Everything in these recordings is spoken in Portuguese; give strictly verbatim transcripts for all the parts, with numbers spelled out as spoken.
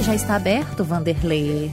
já está aberto, Vanderlei?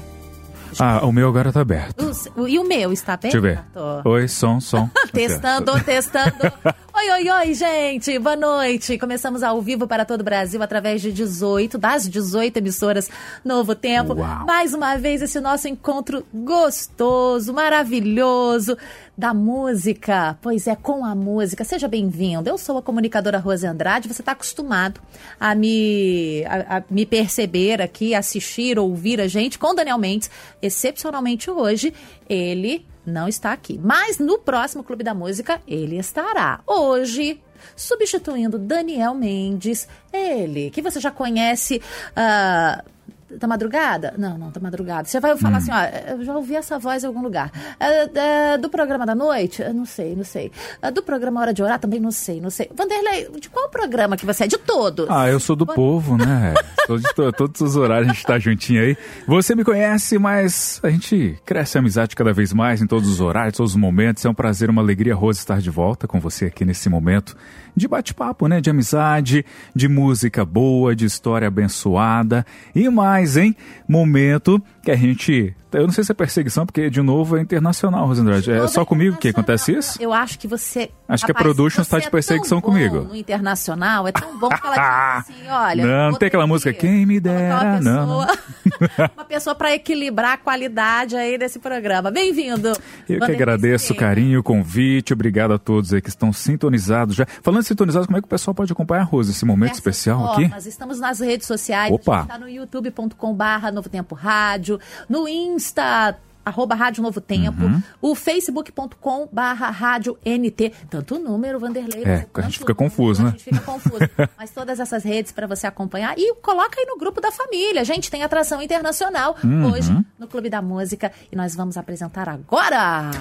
Ah, o meu agora está aberto. O, e o meu está aberto? Deixa eu ver. Oi, som, som. Testando, testando. Oi, oi, oi, gente. Boa noite. Começamos ao vivo para todo o Brasil através de dezoito, das dezoito emissoras Novo Tempo. Uau. Mais uma vez esse nosso encontro gostoso, maravilhoso da música. Pois é, com a música. Seja bem-vindo. Eu sou a comunicadora Rose Andrade. Você está acostumado a me, a, a me perceber aqui, assistir, ouvir a gente com Daniel Mendes. Excepcionalmente hoje, ele não está aqui. Mas no próximo Clube da Música, ele estará. Hoje, substituindo Daniel Mendes, ele, que você já conhece... Uh, da madrugada? Não, não, da madrugada. Você vai falar hum. assim, ó, eu já ouvi essa voz em algum lugar. É, é, do programa da noite? Eu não sei, não sei. É, do programa Hora de Orar? Também não sei, não sei. Vanderlei, de qual programa que você é? De todos? Ah, eu sou do Bom... povo, né? Sou de to- todos os horários, a gente tá juntinho aí. Você me conhece, mas a gente cresce a amizade cada vez mais em todos os horários, todos os momentos. É um prazer, uma alegria, Rose, estar de volta com você aqui nesse momento de bate-papo, né? De amizade, de música boa, de história abençoada e mais, hein? Momento que a gente... Eu não sei se é perseguição, porque, de novo, é internacional, Rose Andrade. É só comigo que acontece isso? Eu acho que você... Acho que a Production está de perseguição é comigo. No internacional, é tão bom que ela diz assim, olha... Não, não tem aquela música, quem me dera, uma não, não. Uma pessoa para equilibrar a qualidade aí desse programa. Bem-vindo. Eu que agradeço o carinho, o convite, obrigado a todos aí que estão sintonizados já. Falando de sintonizados, como é que o pessoal pode acompanhar, Rose, esse momento Essas especial formas. Aqui? Nós estamos nas redes sociais, Opa. a gente está no youtube ponto com barra Novo Tempo Rádio, no Insta... arroba Rádio Novo Tempo, uhum. o facebook ponto com barra Rádio N T, tanto o número, Vanderlei. É, a gente fica confuso, né? A gente fica confuso, mas todas essas redes para você acompanhar e coloca aí no grupo da família, gente, tem atração internacional uhum. hoje no Clube da Música e nós vamos apresentar agora.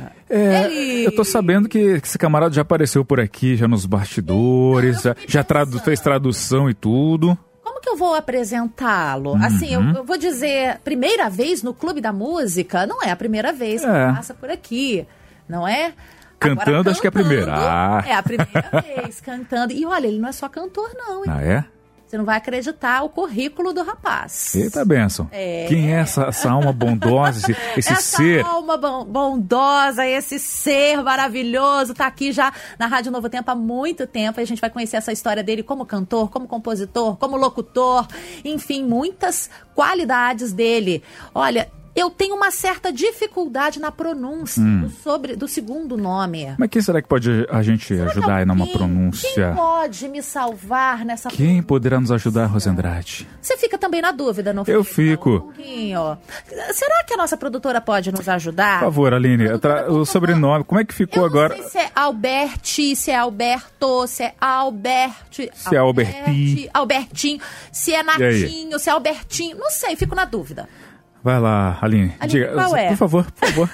É, Ele... eu tô sabendo que esse camarada já apareceu por aqui, já nos bastidores, então, já, já tradu- fez tradução e tudo. Como que eu vou apresentá-lo? Uhum. Assim, eu, eu vou dizer, primeira vez no Clube da Música, não é a primeira vez que é. passa por aqui, não é? Cantando, Agora, cantando, acho que é a primeira. Ah. É a primeira vez, cantando. E olha, ele não é só cantor, não. Hein? Ah, é? Você não vai acreditar o currículo do rapaz. Eita, bênção. É. Quem é essa, essa alma bondosa, esse, esse essa ser? Essa alma bondosa, esse ser maravilhoso, tá aqui já na Rádio Novo Tempo há muito tempo. E a gente vai conhecer essa história dele como cantor, como compositor, como locutor. Enfim, muitas qualidades dele. Olha... Eu tenho uma certa dificuldade na pronúncia hum. do, sobre, do segundo nome. Mas quem será que pode a gente será ajudar aí numa pronúncia? Quem pode me salvar nessa Quem pronúncia? Poderá nos ajudar, Rose Andrade? Você fica também na dúvida, não fica? Eu fico. Um será que a nossa produtora pode nos ajudar? Por favor, Aline, tra- o sobrenome, como é que ficou Eu agora? Não sei se é Alberti, se é Alberto, se é Alberti. Se é Alberti. Albertinho, se é Natinho, se é Albertinho. Não sei, fico na dúvida. Vai lá, Aline. Aline, diga, qual é? Por favor, por favor.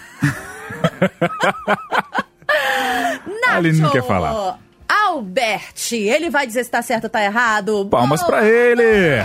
Nacho, Aline não quer falar. Alberti, ele vai dizer se tá certo ou tá errado. Palmas Boa pra ele!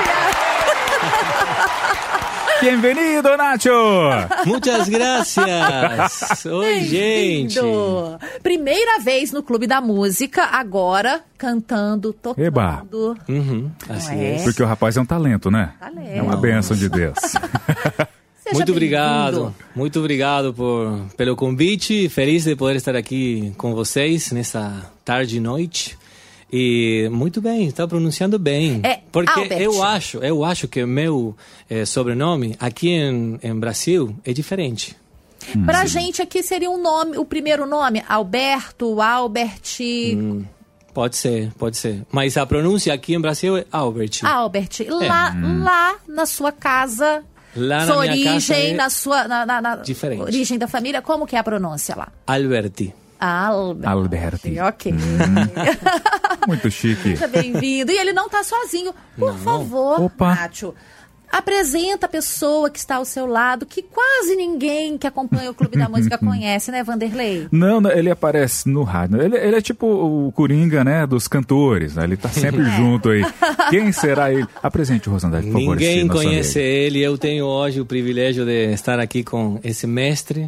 Bem-vindo, Nacho! Muitas graças! Oi, gente! Primeira vez no Clube da Música, agora cantando, tocando. Eba! Uhum, assim é. Porque o rapaz é um talento, né? Talento. É uma bênção de Deus. Muito obrigado, muito obrigado por, pelo convite. Feliz de poder estar aqui com vocês nessa tarde e noite. E muito bem, está pronunciando bem. É, porque Albert. eu acho, eu acho que o meu é, sobrenome aqui em, em Brasil é diferente. Hum. Pra gente aqui seria um nome, o primeiro nome, Alberto, Albert. Hum, pode ser, pode ser. Mas a pronúncia aqui em Brasil é Albert. Albert. Lá, é. hum. lá na sua casa, lá sua na minha origem, casa é na sua na, na, na diferente. origem da família, como que é a pronúncia lá? Alberti. Albert. Alberti. Ok. Hum. Muito chique. Seja bem-vindo. E ele não está sozinho. Por não. favor, Opa. Nacho, apresenta a pessoa que está ao seu lado, que quase ninguém que acompanha o Clube da Música conhece, né, Vanderlei? Não, não, ele aparece no rádio. Ele, ele é tipo o Coringa, né, dos cantores, né? Ele tá sempre É. junto aí. Quem será ele? Apresente, Rosandade, por favor. Ninguém esse nosso conhece amigo. ele. Eu tenho hoje o privilégio de estar aqui com esse mestre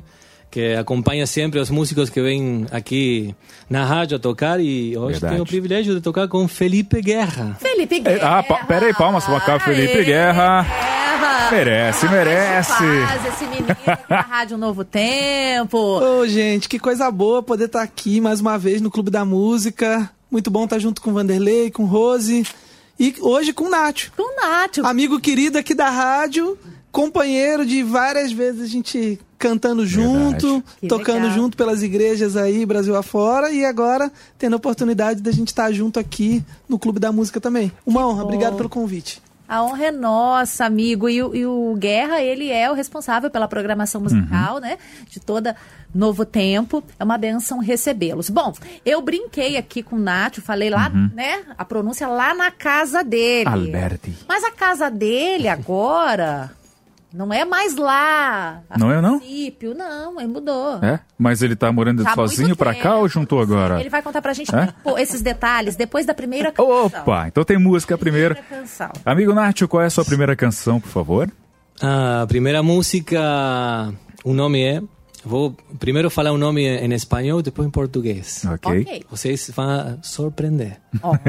que acompanha sempre os músicos que vêm aqui na rádio a tocar, e hoje Verdade. tenho o privilégio de tocar com Felipe Guerra. Felipe Guerra. Ah, pa, pera aí, palmas pra cá, Felipe Aê, Guerra. Guerra. Merece, merece. Faz esse menino aqui na Rádio Novo Tempo. Ô, gente, que coisa boa poder estar aqui mais uma vez no Clube da Música. Muito bom estar junto com o Vanderlei, com Rose e hoje com o Nacho. Com o Nacho. Amigo querido aqui da rádio, companheiro de várias vezes a gente cantando junto, tocando legal. junto pelas igrejas aí, Brasil afora, e agora tendo a oportunidade da gente estar junto aqui no Clube da Música também. Uma honra, obrigado pelo convite. A honra é nossa, amigo. E, o- e o Guerra, ele é o responsável pela programação musical, Uhum. né? De toda Novo Tempo. É uma benção recebê-los. Bom, eu brinquei aqui com o Nacho, falei lá, né? A pronúncia lá na casa dele. Alberti. Mas a casa dele agora não é mais lá. A Não é, não? princípio, não, ele mudou. É? Mas ele tá morando Já há sozinho muito pra cá tempo. ou juntou agora? Ele vai contar pra gente É? pô, esses detalhes depois da primeira canção. Opa, então tem música primeiro. Primeira canção. Amigo Nacho, qual é a sua primeira canção, por favor? A primeira música, o nome é... Vou primeiro falar o nome em espanhol, depois em português. Ok. Ok. Vocês vão surpreender. Olha.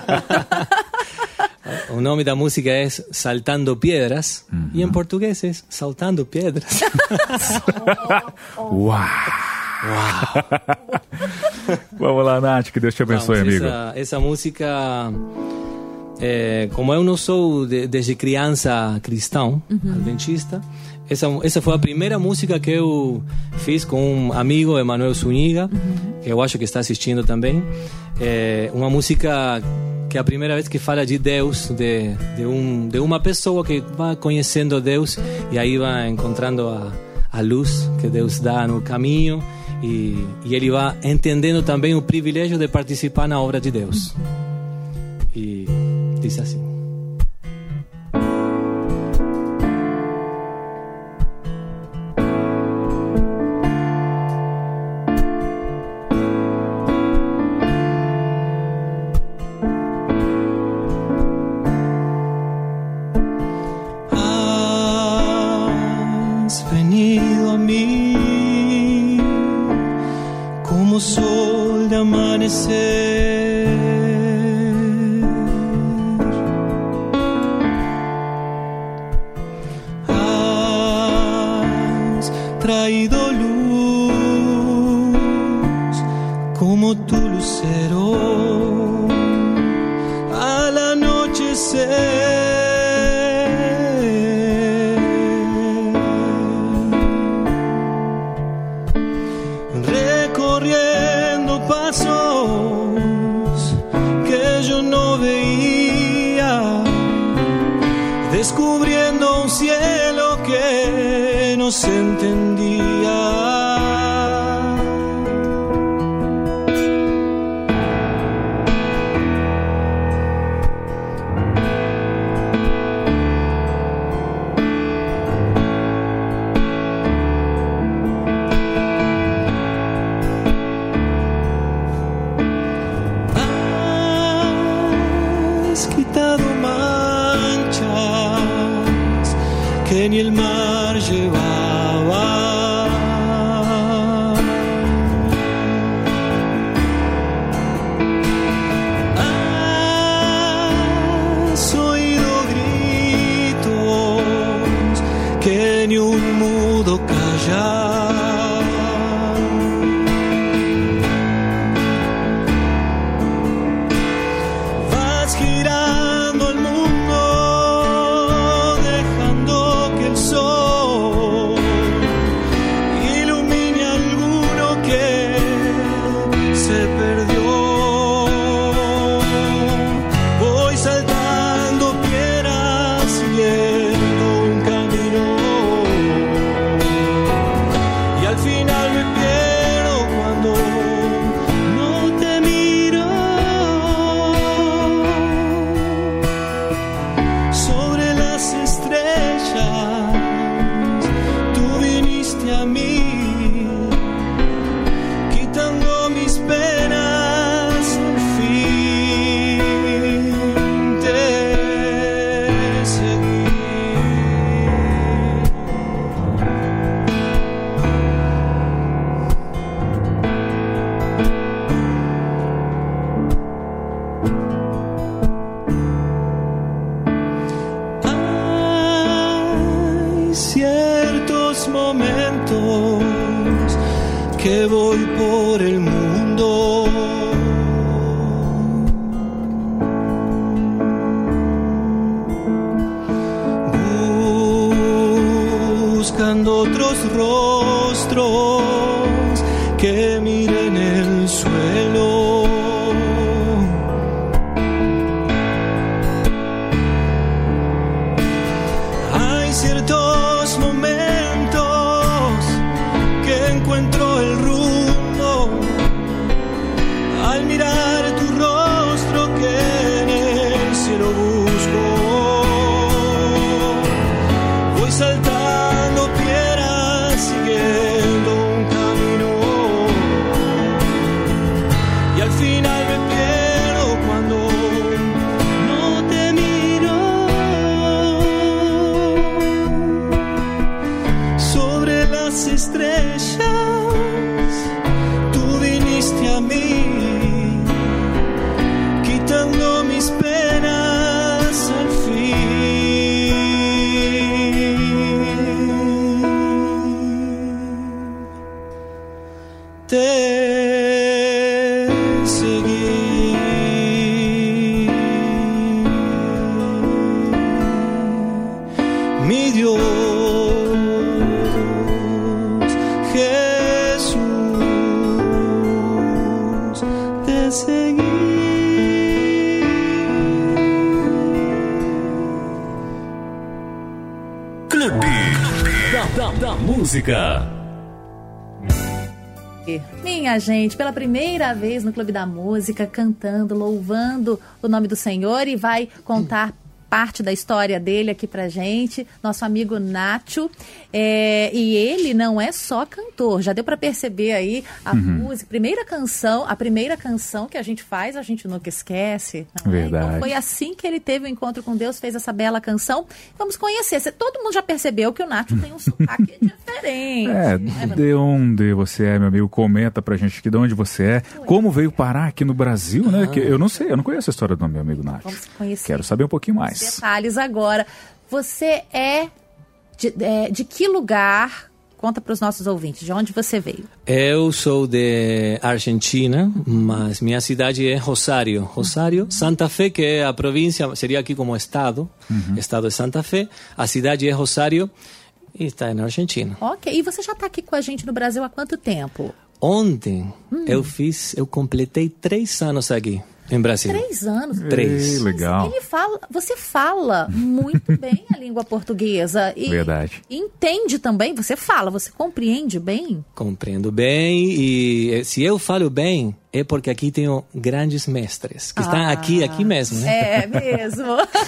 O nome da música é Saltando Piedras, e em português é Saltando Piedras. Uau! Vamos lá, Nath, que Deus te abençoe, Vamos, amigo. Essa, essa música, é, como eu não sou de, desde criança cristão, adventista, essa, essa foi a primeira música que eu fiz com um amigo, Emanuel Zuniga, que eu acho que está assistindo também. É uma música que é a primeira vez que fala de Deus, de, de, um, de uma pessoa que vai conhecendo Deus e aí vai encontrando a, a luz que Deus dá no caminho, e, e ele vai entendendo também o privilégio de participar na obra de Deus. E diz assim: has venido a mí como sol de amanecer, has traído luz como tu lucero al anochecer. Recorriendo pasos que yo no veía, descubriendo un cielo que no se entendía. Has quitado manchas que ni el mar llevaba. Has oído gritos que ni un mudo calla. Vas girando el mundo, dejando que el sol por el mundo. Buscando otros rostros que miren el suelo. Hay ciertos momentos que encuentro el rumbo al mirar tu rostro que en el cielo busco. Voy saltando piedras siguiendo un camino y al final me pierdo cuando no te miro. Sobre las estrellas tú viniste a mí, quitando mis penas al fin. Te seguí. Mi Dios Jesús, te seguí. Clube da, da, da Música. Minha gente, pela primeira vez no Clube da Música, cantando, louvando o nome do Senhor, e vai contar parte da história dele aqui pra gente, nosso amigo Nacho. É, e ele não é só cantor, já deu pra perceber aí a uhum. música, primeira canção, a primeira canção que a gente faz, a gente nunca esquece. Não é? Verdade. Então foi assim que ele teve o encontro com Deus, fez essa bela canção. Vamos conhecer. Todo mundo já percebeu que o Nacho tem um sotaque diferente. É, de onde você é, meu amigo? Comenta pra gente aqui de onde você é, foi. Como veio parar aqui no Brasil, né? Ah. Que eu não sei, eu não conheço a história do meu amigo Nacho. Vamos conhecer. Quero saber um pouquinho mais. Detalhes agora. Você é de, de, de que lugar? Conta para os nossos ouvintes, de onde você veio? Eu sou de Argentina, mas minha cidade é Rosário. Rosário, Santa Fé, que é a província, seria aqui como estado, uhum. estado de Santa Fé. A cidade é Rosário e está na Argentina. Ok, e você já está aqui com a gente no Brasil há quanto tempo? Ontem hum. eu fiz, eu completei três anos aqui. Em Brasil. Três anos. Três. Ei, legal. Ele fala, você fala muito bem a língua portuguesa. E verdade. Entende também, você fala, você compreende bem? Compreendo bem, e se eu falo bem, é porque aqui tenho grandes mestres, que ah, estão aqui, aqui mesmo, né? É mesmo.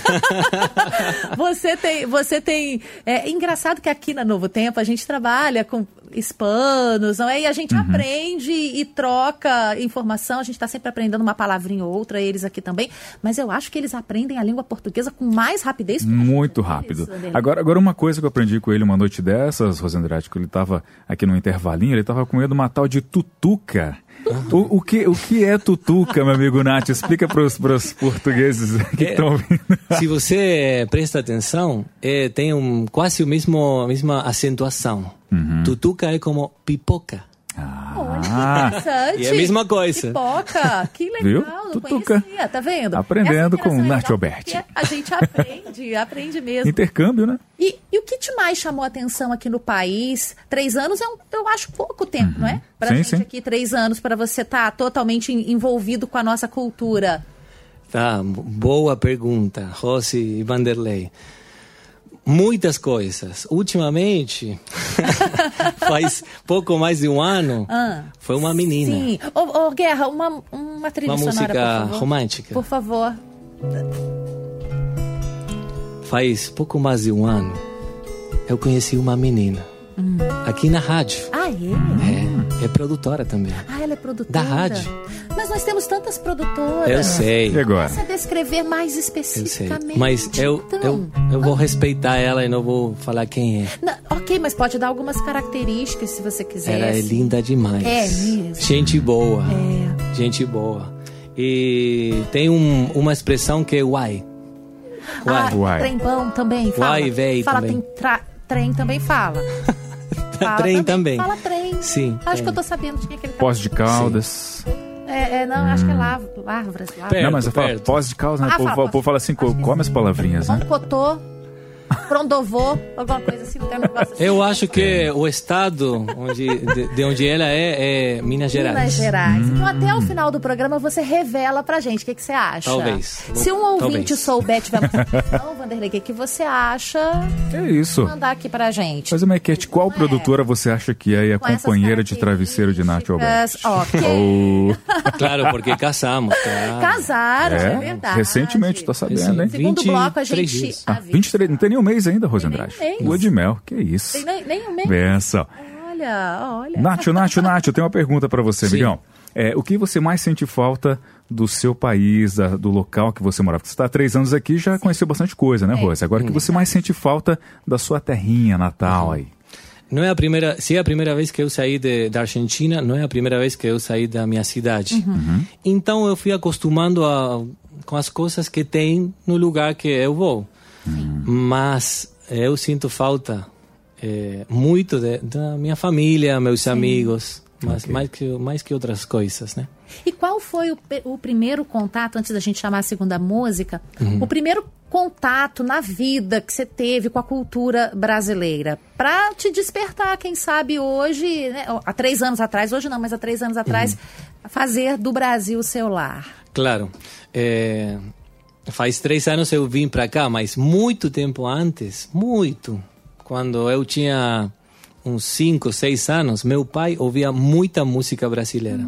você tem, você tem, é engraçado que aqui na Novo Tempo a gente trabalha com hispanos, não é? E a gente uhum. aprende e troca informação, a gente está sempre aprendendo uma palavrinha ou outra, eles aqui também, mas eu acho que eles aprendem a língua portuguesa com mais rapidez. Muito rápido. Agora, agora uma coisa que eu aprendi com ele uma noite dessas, Rosandrade, que ele estava aqui no intervalinho, ele estava com medo de uma tal de tutuca. O, o, que, o que é tutuca, meu amigo Nath? Explica para os portugueses que estão é, ouvindo. Se você presta atenção, é, tem um, quase a mesma, mesma acentuação. Uhum. Tutuca é como pipoca. Ah, olha, interessante. E é a mesma coisa. Pipoca, que legal, viu? não Tutuca. Conhecia, tá vendo? Aprendendo com o Nath Alberti. A gente aprende, aprende mesmo. Intercâmbio, né? E, e o que te mais chamou a atenção aqui no país? Três anos é, um, eu acho, pouco tempo, uhum. não é? Pra sim, gente sim. aqui, três anos, para você estar tá totalmente envolvido com a nossa cultura. Tá, boa pergunta, Rosy e Vanderlei. Muitas coisas. Ultimamente, faz pouco mais de um ano, ah, foi uma menina. Sim. Ô, ô Guerra, uma, uma trilha uma sonora, música por favor. romântica. Por favor. Faz pouco mais de um ano, eu conheci uma menina. Hum. Aqui na rádio. Ah, é? É, é produtora também. Ah, ela é produtora? Da rádio. Mas nós temos tantas produtoras. Eu sei. E agora? Você descrever mais especificamente. Eu sei. Mas eu, então. eu, eu vou respeitar ela e não vou falar quem é. Não, ok, mas pode dar algumas características se você quiser. Ela é linda demais. É mesmo? Gente boa. É. Gente boa. E tem um, uma expressão que é uai. Uai. Ah, uai. Trembão também fala. Uai, véi fala, também. Tem tra... Trem também fala. Fala trem também. também. Fala trem. Sim. Acho tem. que eu tô sabendo de quem é que ele tá. Pós de Caldas. É, é, não, acho que é Lav- Lavras. Lavras. Perto, Não, mas eu falo perto. pós de Caldas, né? Ah, O povo, fala, o povo fala assim, co- come as palavrinhas, né? Cotô, Prondovô, alguma coisa assim, não tem um negócio assim. Eu acho que o estado onde, de, de onde ela é é Minas Gerais. Minas Gerais. Então, até o final do programa, você revela pra gente o que, que você acha. Talvez. Se um ouvinte Talvez. souber, tiver uma sugestão, Vanderlei, o que, que você acha? É isso. Mandar aqui pra gente. Fazer uma enquete. Qual Não é? produtora você acha que é a Com essas companheira de travesseiro de Nath Alberti? características. Ok. Ou... Claro, porque casamos. Claro. Casaram, é, É, verdade. recentemente, tô sabendo, hein? Segundo bloco, a gente... vinte e três dias. Ah, Ah, vinte e três, não tem nem um mês ainda, Rose Tem nem um Andrade. mês. Lua de mel, que isso. Tem nem, nem um mês. Benção. Olha, olha. Nath, Nath, Nath, eu tenho uma pergunta pra você, Sim. amigão. É, o que você mais sente falta do seu país, da- do local que você morava? Porque você está há três anos aqui e já conheceu bastante coisa, né, É. Rose? Agora, o que você mais sente falta da sua terrinha natal aí? Não é a primeira, se é a primeira vez que eu saí de, da Argentina, não é a primeira vez que eu saí da minha cidade. Então eu fui acostumando a, com as coisas que tem no lugar que eu vou. Mas eu sinto falta é, muito de, da minha família, meus amigos, mas Ok. mais, que, mais que outras coisas, né? E qual foi o, pe- o primeiro contato, antes da gente chamar a segunda música, o primeiro contato na vida que você teve com a cultura brasileira? Pra te despertar, quem sabe hoje, né, há três anos atrás, hoje não, mas há três anos atrás, fazer do Brasil o seu lar. Claro. É, faz três anos eu vim para cá, mas muito tempo antes, muito, quando eu tinha uns cinco, seis anos, meu pai ouvia muita música brasileira.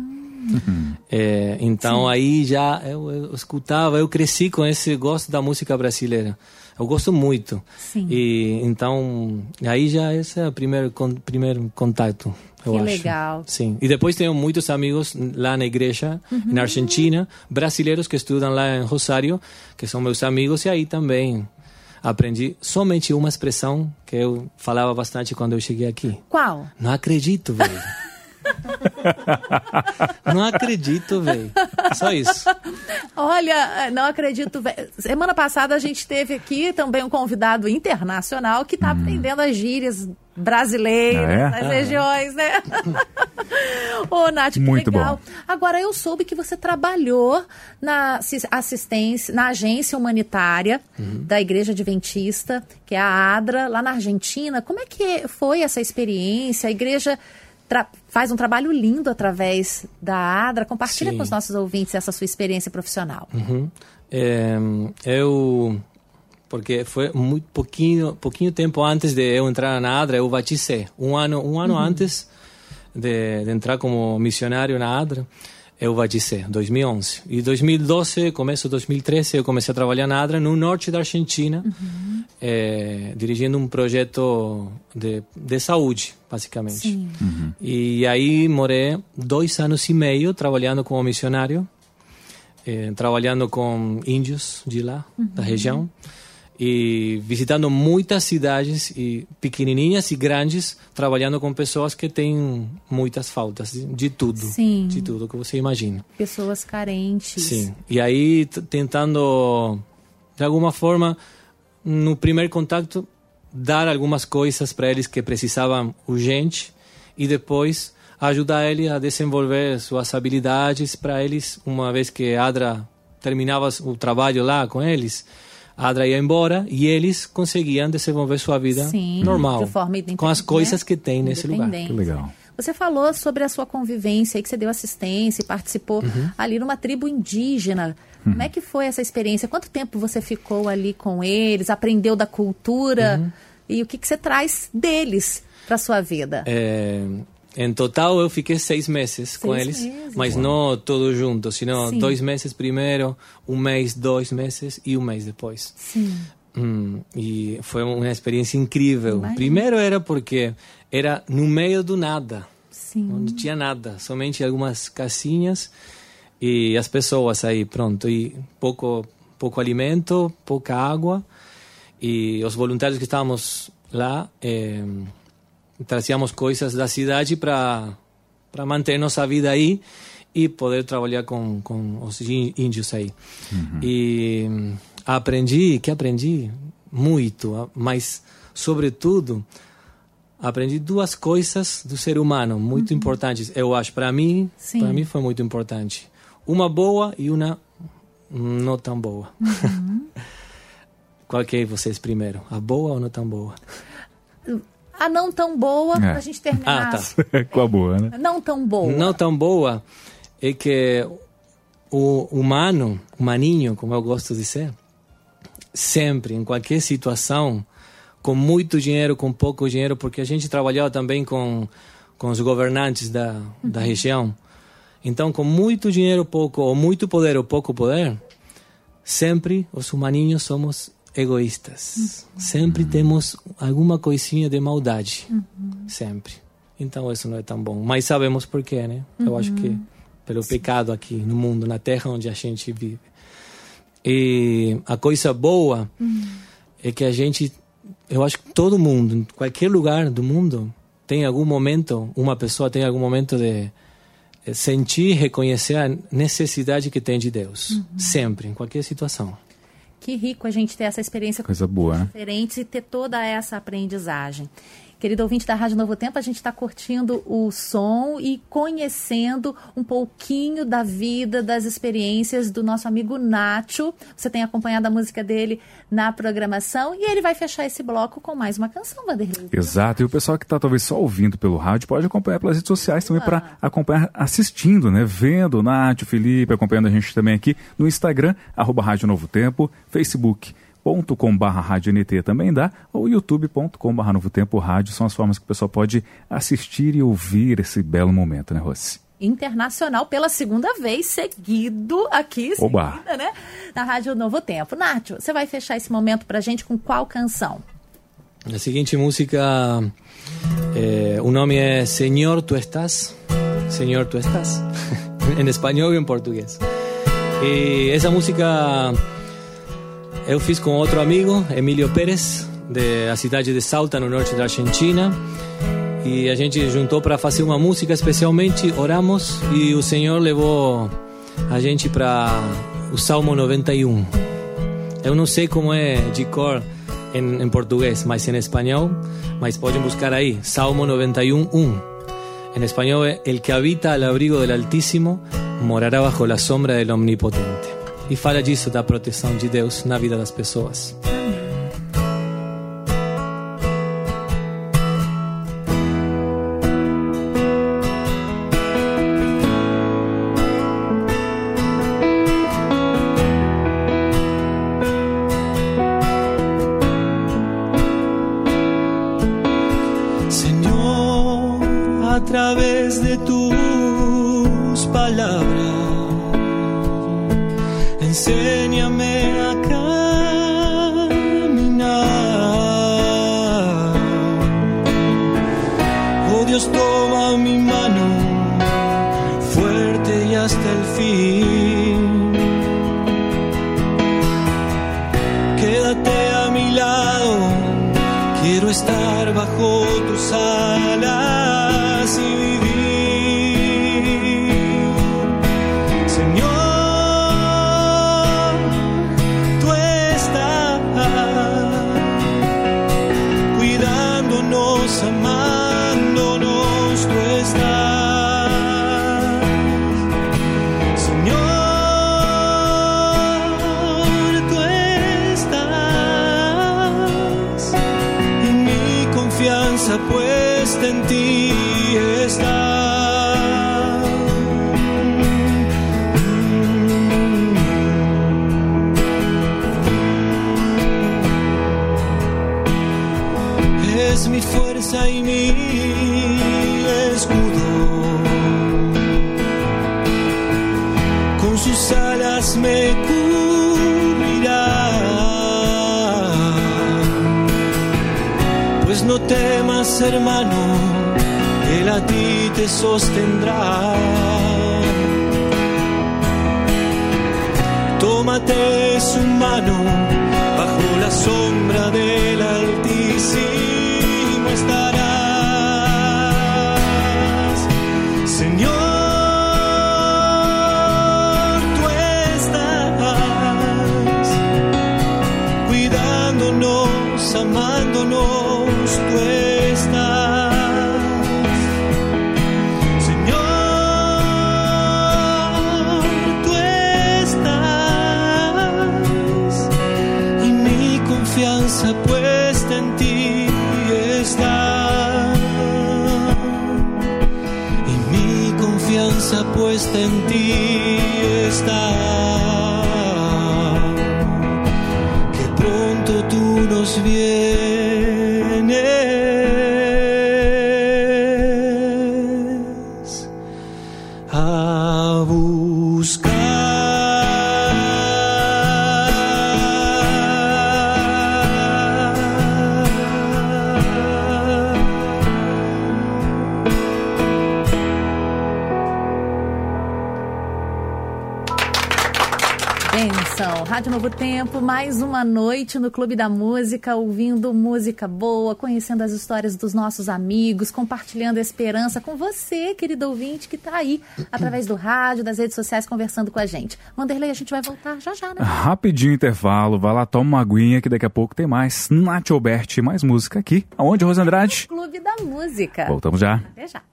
É, então aí já eu, eu escutava, eu cresci com esse gosto da música brasileira. Eu gosto muito. Sim. E então aí já esse é o primeiro con- primeiro contato. Eu Que acho. legal. Sim. E depois tenho muitos amigos lá na igreja, na Argentina, brasileiros que estudam lá em Rosário, que são meus amigos, e aí também aprendi somente uma expressão que eu falava bastante quando eu cheguei aqui. Qual? Não acredito, velho. Não acredito, velho. Só isso. Olha, não acredito. vé- Semana passada a gente teve aqui também um convidado internacional que está aprendendo as gírias brasileiras, Ah, é? das regiões, né? Ô, Nath, que Muito legal. bom. Agora, eu soube que você trabalhou na assis- assistência, na agência humanitária da Igreja Adventista, que é a ADRA, lá na Argentina. Como é que foi essa experiência? A igreja tra- faz um trabalho lindo através da ADRA. Compartilha Sim. com os nossos ouvintes essa sua experiência profissional. Uhum. É, eu porque foi muito pouquinho pouquinho tempo antes de eu entrar na ADRA, eu batizei um ano um ano antes de, de entrar como missionário na ADRA, eu batizei dois mil e onze. E dois mil e doze, começo de dois mil e treze, eu comecei a trabalhar na ADRA no norte da Argentina, eh, dirigindo um projeto de, de saúde, basicamente. Sim. E aí morei dois anos e meio trabalhando como missionário, eh, trabalhando com índios de lá, da região, e visitando muitas cidades, e pequenininhas e grandes, trabalhando com pessoas que têm muitas faltas de, de tudo, Sim. de tudo que você imagina. Pessoas carentes. Sim. E aí t- tentando, de alguma forma, no primeiro contato, dar algumas coisas para eles que precisavam urgente e depois ajudar eles a desenvolver suas habilidades para eles, uma vez que a ADRA terminava o trabalho lá com eles, a ADRA ia embora e eles conseguiam desenvolver sua vida Sim, normal, de forma independente, com as coisas né? que tem nesse lugar. Independente. Que legal. Você falou sobre a sua convivência aí, que você deu assistência e participou ali numa tribo indígena. Como é que foi essa experiência? Quanto tempo você ficou ali com eles? Aprendeu da cultura? E o que, que você traz deles para sua vida? É, em total eu fiquei seis meses com Seis eles, meses. mas não todos juntos, sino Sim. dois meses primeiro, um mês, dois meses e um mês depois. Sim. Hum, e foi uma experiência incrível. Imagino. Primeiro era porque era no meio do nada, Sim. não tinha nada, somente algumas casinhas e as pessoas aí, pronto, e pouco, pouco alimento, pouca água, e os voluntários que estávamos lá eh, trazíamos coisas da cidade para para manter nossa vida aí e poder trabalhar com, com os ín- índios aí. E hum, aprendi, que aprendi muito, ah, mas sobretudo aprendi duas coisas do ser humano muito uhum. importantes. Eu acho, para mim, para mim foi muito importante. Uma boa e uma não tão boa. Uhum. Qual que é vocês primeiro? A boa ou não tão boa? A não tão boa, é. Pra gente terminar. Ah, tá. Com a boa, né? Não tão boa. Não tão boa é que o humano, humaninho, como eu gosto de dizer, sempre, em qualquer situação, com muito dinheiro, com pouco dinheiro, porque a gente trabalhava também com, com os governantes da, uhum. da região. Então, com muito dinheiro, pouco, ou muito poder ou pouco poder, sempre os humaninhos somos egoístas. Uhum. Sempre temos alguma coisinha de maldade. Uhum. Sempre. Então, isso não é tão bom. Mas sabemos por quê, né? Uhum. Eu acho que pelo Sim. pecado aqui no mundo, na terra onde a gente vive. E a coisa boa uhum. é que a gente... Eu acho que todo mundo, em qualquer lugar do mundo, tem algum momento, uma pessoa tem algum momento de sentir, reconhecer a necessidade que tem de Deus. Uhum. Sempre, em qualquer situação. Que rico a gente ter essa experiência Coisa com boa, né? diferentes e ter toda essa aprendizagem. Querido ouvinte da Rádio Novo Tempo, a gente está curtindo o som e conhecendo um pouquinho da vida, das experiências do nosso amigo Nacho. Você tem acompanhado a música dele na programação e ele vai fechar esse bloco com mais uma canção, Vanderlei. Exato, e o pessoal que está talvez só ouvindo pelo rádio pode acompanhar pelas redes sociais também ah. para acompanhar assistindo, né? Vendo o Nacho, o Felipe, acompanhando a gente também aqui no Instagram, arroba Rádio Novo Tempo, Facebook. ponto com barra rádio N T também dá, ou youtube ponto com barra Novo Tempo Rádio, são as formas que o pessoal pode assistir e ouvir esse belo momento, né, Rossi? Internacional pela segunda vez seguido aqui, Oba. seguida, né, na Rádio Novo Tempo. Nacho, você vai fechar esse momento pra gente com qual canção? A seguinte música, eh, o nome é Senhor, Tu Estás, Senhor, Tu Estás, em espanhol e em português. E essa música... Eu fiz com outro amigo, Emílio Pérez, da cidade de Salta, no norte da Argentina. E a gente juntou para fazer uma música, especialmente oramos e o Senhor levou a gente para o Salmo noventa e um. Eu não sei como é de cor em, em português, mas em espanhol, mas podem buscar aí, Salmo noventa e um, um. Em espanhol é: El que habita al abrigo del Altísimo morará bajo la sombra del Omnipotente. E fala disso, da proteção de Deus na vida das pessoas. Senhor, a través de tus palabras, enséñame a caminar. Oh Dios, toma mi mano fuerte y hasta el fin. Quédate a mi lado, quiero estar bajo tus alas y vivir. Señor, amándonos, tú estás. Señor, tú estás. Y mi confianza puesta en ti está. Es mi fuerza y mi escudo, con sus alas me cubrirá. Pues no temas, hermano, Él a ti te sostendrá. Tómate su mano bajo la sombra del Altísimo estarás. Señor, tú estás cuidándonos, amándonos, tú estás. confianza puesta en ti está, y mi confianza puesta en ti está, que pronto tú nos vienes a buscar. Rádio Novo Tempo, mais uma noite no Clube da Música, ouvindo música boa, conhecendo as histórias dos nossos amigos, compartilhando a esperança com você, querido ouvinte, que está aí, através do rádio, das redes sociais, conversando com a gente. Vanderlei, a gente vai voltar já já, né? Rapidinho intervalo, vai lá, toma uma aguinha, que daqui a pouco tem mais Nath Alberti, mais música aqui. Aonde, Rose Andrade? No Clube da Música. Voltamos já. Até já.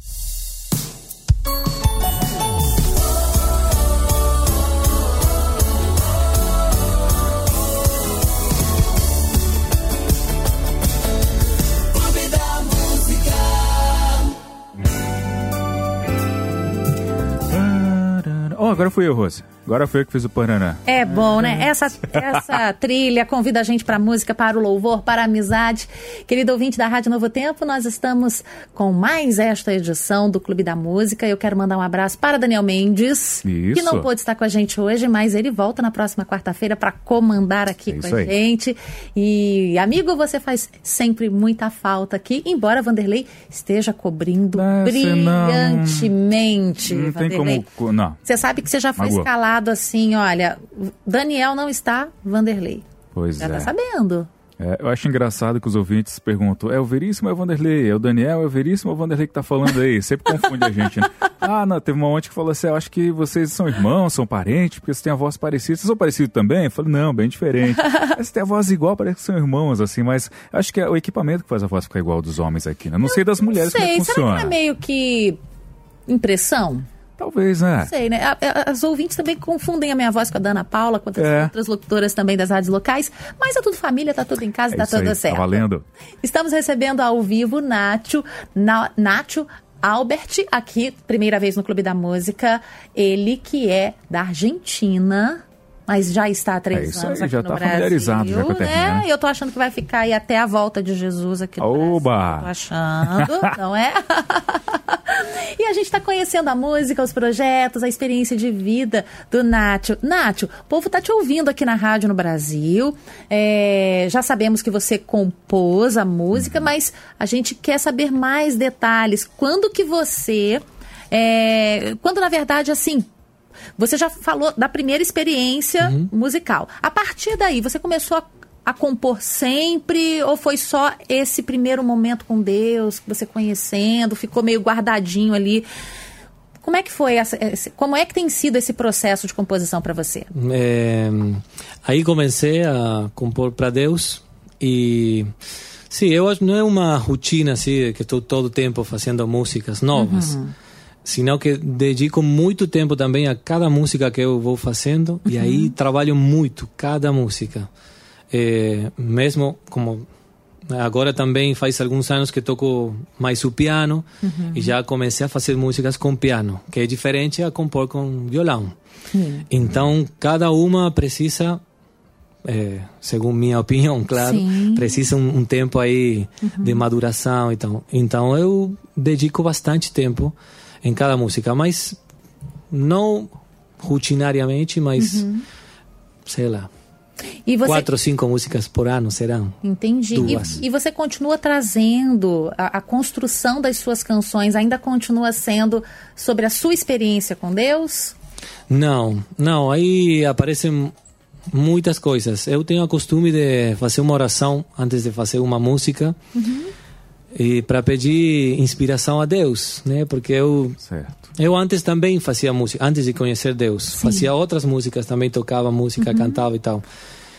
Oh, agora fui eu, Rose. Agora foi eu que fiz o Paraná. É bom, né? Essa, essa trilha convida a gente para a música, para o louvor, para a amizade. Querido ouvinte da Rádio Novo Tempo, nós estamos com mais esta edição do Clube da Música. Eu quero mandar um abraço para Daniel Mendes, isso, que não pôde estar com a gente hoje, mas ele volta na próxima quarta-feira para comandar aqui é com a gente. E, amigo, você faz sempre muita falta aqui, embora Vanderlei esteja cobrindo é, brilhantemente. Não, não tem Vanderlei. como... Não. Você sabe que você já foi Magoa. escalado assim, olha, Daniel não está, Vanderlei. Pois já é. tá sabendo. É, eu acho engraçado que os ouvintes perguntam, é o Veríssimo ou é o Vanderlei? É o Daniel, é o Veríssimo ou o Vanderlei que tá falando aí? Sempre confunde a gente, né? Ah, não, teve uma ontem que falou assim, eu acho que vocês são irmãos, são parentes, porque vocês têm a voz parecida. Vocês são parecidos também? Eu falei, não, bem diferente. Vocês têm a voz igual, parece que são irmãos, assim, mas acho que é o equipamento que faz a voz ficar igual dos homens aqui, né? Não sei das mulheres sei, como é que será funciona. que é meio que impressão? Talvez, né? Não sei, né? As ouvintes também confundem a minha voz com a da Ana Paula, com as É. outras locutoras também das rádios locais, mas é tudo família, tá tudo em casa, É tá isso tudo aí, certo. tá valendo. Estamos recebendo ao vivo Nacho, Na, Nacho Albert, aqui, primeira vez no Clube da Música, ele que é da Argentina, mas já está há três É isso anos aí, aqui já no tá Brasil, familiarizado já com a terrinha, né? né? E eu tô achando que vai ficar aí até a volta de Jesus aqui no Oba! Brasil. Tô achando, não é? E a gente está conhecendo a música, os projetos, a experiência de vida do Nacho. Nacho, o povo tá te ouvindo aqui na rádio no Brasil. É, já sabemos que você compôs a música, uhum. mas a gente quer saber mais detalhes. Quando que você... É, quando, na verdade, assim... Você já falou da primeira experiência uhum. musical. A partir daí, você começou a, a compor sempre ou foi só esse primeiro momento com Deus, você conhecendo, ficou meio guardadinho ali? Como é que foi, essa, como é que tem sido esse processo de composição para você? É, aí comecei a compor para Deus e... Sim, eu acho que não é uma rotina assim, que estou todo o tempo fazendo músicas novas. Uhum. Senão que dedico muito tempo também a cada música que eu vou fazendo, uhum. e aí trabalho muito cada música. É, mesmo como agora também faz alguns anos que toco mais o piano, uhum. e já comecei a fazer músicas com piano, que é diferente a compor com violão. Uhum. Então, cada uma precisa, é, segundo minha opinião, claro, Sim. precisa um, um tempo aí uhum. de maduração. Então, então, eu dedico bastante tempo em cada música, mas não rutinariamente, mas uhum. sei lá, e você... quatro ou cinco músicas por ano serão. Entendi. Duas. E, e você continua trazendo a, a construção das suas canções, ainda continua sendo sobre a sua experiência com Deus? Não, não, aí aparecem muitas coisas. Eu tenho o costume de fazer uma oração antes de fazer uma música. Uhum. E para pedir inspiração a Deus, né? Porque eu certo. eu antes também fazia música, antes de conhecer Deus, Sim. fazia outras músicas, também tocava música, uhum. cantava e tal.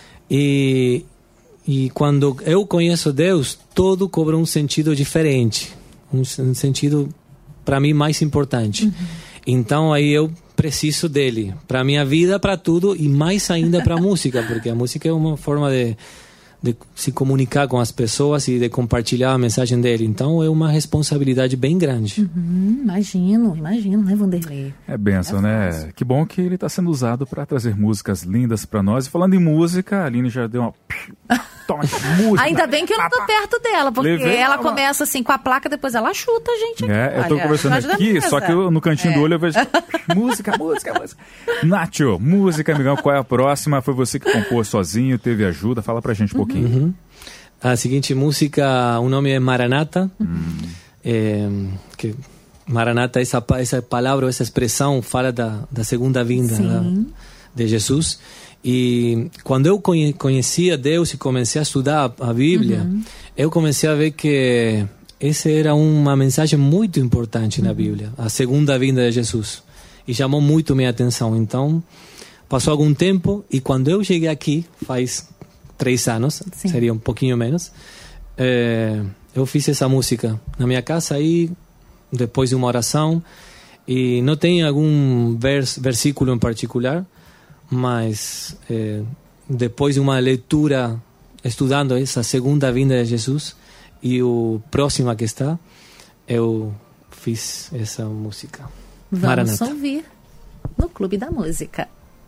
E e quando eu conheço Deus, todo cobra um sentido diferente, um, um sentido para mim mais importante. Uhum. Então aí eu preciso dele para minha vida, para tudo e mais ainda para a música, porque a música é uma forma de de se comunicar com as pessoas e de compartilhar a mensagem dele. Então é uma responsabilidade bem grande. Uhum, imagino, imagino, né, Vanderlei? É bênção, é né? Que bom que ele está sendo usado para trazer músicas lindas para nós. E falando em música, a Aline já deu uma... Toma música. Ainda bem que eu não tô perto dela, porque Levei ela uma... começa assim com a placa, depois ela chuta a gente aqui. É, eu tô olha, conversando aqui, só que eu, no cantinho é. do olho eu vejo música, música, música. Nacho, música, amigão, qual é a próxima? Foi você que compôs sozinho, teve ajuda? Fala pra gente um pouquinho. Uhum. A seguinte música, o nome é Maranata. Hum. É, que Maranata, essa, essa palavra, essa expressão fala da, da segunda vinda, né, de Jesus. E quando eu conhecia Deus e comecei a estudar a Bíblia, uhum. eu comecei a ver que essa era uma mensagem muito importante uhum. na Bíblia, a segunda vinda de Jesus. E chamou muito minha atenção. Então, passou algum tempo e quando eu cheguei aqui, faz três anos, Sim. seria um pouquinho menos, é, eu fiz essa música na minha casa aí, depois de uma oração. E não tem algum vers, versículo em particular, mas eh, depois de uma leitura, estudando essa segunda vinda de Jesus e o próximo que está, eu fiz essa música. Vamos Maranata. Ouvir no Clube da Música.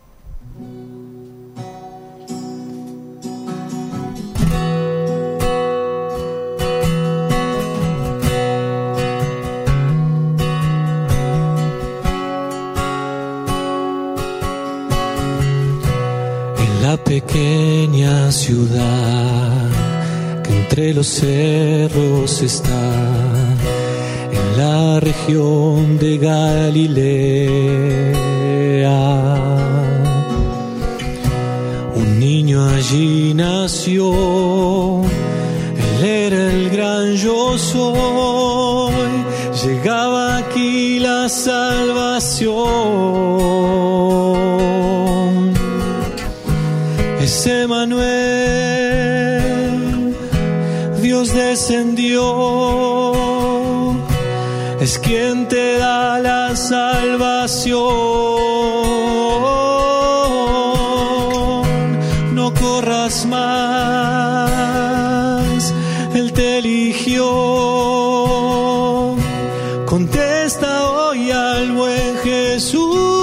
La pequeña ciudad que entre los cerros está, en la región de Galilea. Un niño allí nació, él era el gran yo soy, llegaba aquí la salvación. Es Emmanuel, Dios descendió, es quien te da la salvación. No corras más, Él te eligió. Contesta hoy al buen Jesús.